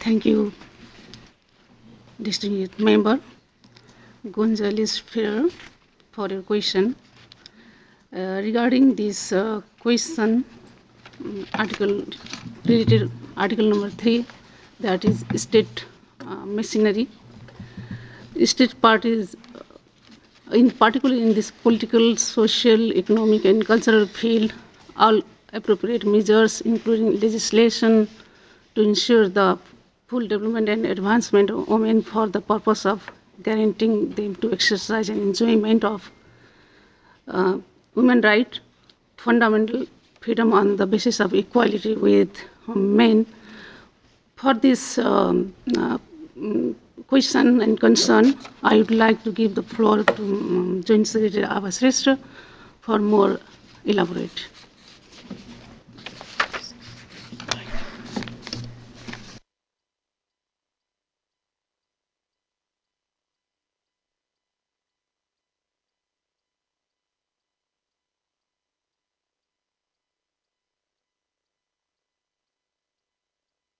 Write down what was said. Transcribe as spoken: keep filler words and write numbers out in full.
Thank you, distinguished member Gonzalez Ferrer, for your question. Uh, regarding this uh, question, um, article related article number three, that is state uh, machinery. State parties, uh, in particular in this political, social, economic, and cultural field, all appropriate measures, including legislation, to ensure the full development and advancement of women for the purpose of guaranteeing them to exercise and enjoyment of uh, women right, fundamental freedom on the basis of equality with men. For this um, uh, mm, question and concern, I would like to give the floor to um, Joint Secretary Ava Shrestha for more elaborate.